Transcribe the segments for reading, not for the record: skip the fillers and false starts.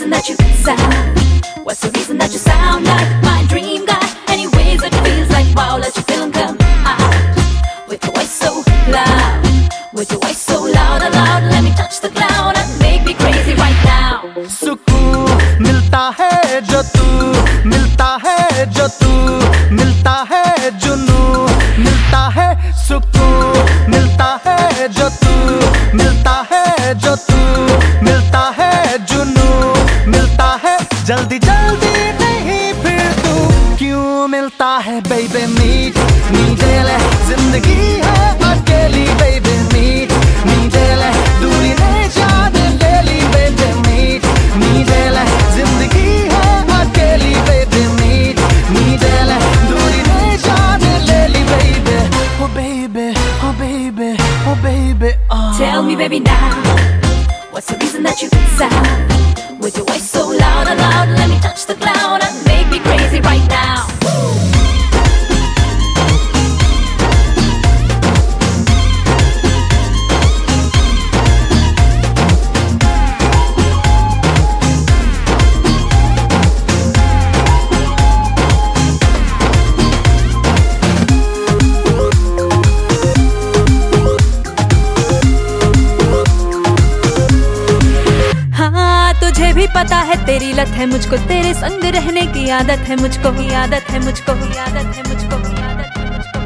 reason that you sound? What's the reason that you sound like my dream guy? Anyways, it feels like wow, let your feeling come out. With your voice so loud, with your voice so loud, loud. Let me touch the cloud and make me crazy right now. सुकून मिलता है जो तू, मिलता है जो तू, मिलता है जुनू, मिलता है सुकून, मिलता है जो तू, मिलता है जो तू, मिलता है जुनू, मिलता है जल्दी जल्दी नहीं फिर तू क्यों मिलता है बेबी मीट मीठे ले जिंदगी है अकेली बेबी मीट मीठे ले दूरी नहीं जाने ले ली बेबी मीट मीठे ले जिंदगी है अकेली बेबी मीट मीठे ले दूरी नहीं जाने ले ली baby oh baby oh baby oh baby oh. Tell me baby now, what's the reason that you sound? With your voice so loud, loud, let me touch the cloud and make me crazy right now. तुझे भी पता है तेरी लत है मुझको, तेरे संग रहने की आदत है मुझको, ही आदत है मुझको, ही आदत है मुझको, ही आदत है मुझको,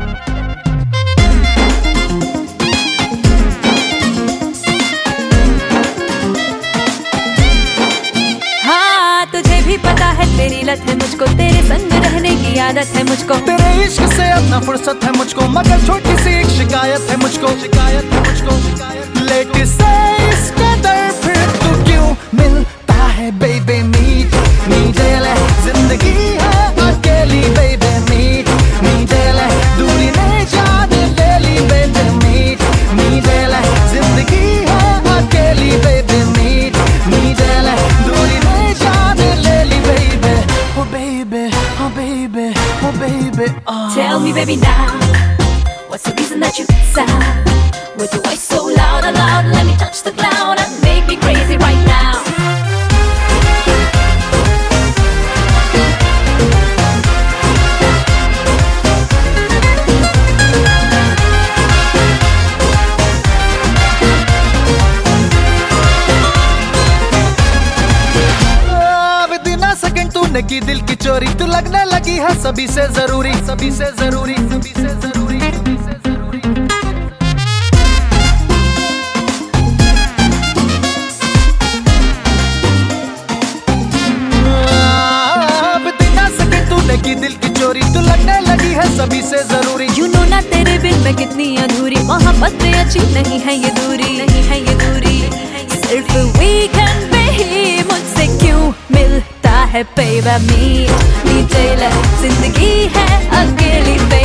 हाँ तुझे भी पता है तेरी लत है मुझको, तेरे संग रहने की आदत है मुझको, तेरे इश्क से अपना फुर्सत है मुझको, मगर छोटी सी एक शिकायत है मुझको, शिकायत है मुझको, लेट से इसके दर फिर तू क्यों मिलता है बेबी मीट मीठे ले जिंदगी है अकेली बेबी मीट मीठे ले दूरी नहीं जाने ले ली बेबी मीट मीठे ले जिंदगी है अकेली बेबी मीट मीठे ले दूरी नहीं जाने ले ली baby oh baby oh baby oh baby oh. Tell me baby now, what's the reason that you sound? With your voice so loud, loud, let me touch the cloud and make me crazy right now. तूने की दिल की चोरी, तू लगने लगी है सभी से जरूरी, सभी से जरूरी, सभी से जरूरी, सभी से जरूरी। अब बिना सके तूने की दिल की चोरी, तू लगने लगी है सभी से जरूरी। You know ना तेरे बिन मैं कितनी अधूरी, मोहब्बत अच्छी नहीं है ये दूरी, नहीं है ये दूरी, सिर्फ वीकेंड पे ही मुझसे क्यों मिलता है बेबी मीट मीठे ले जिंदगी है अकेली।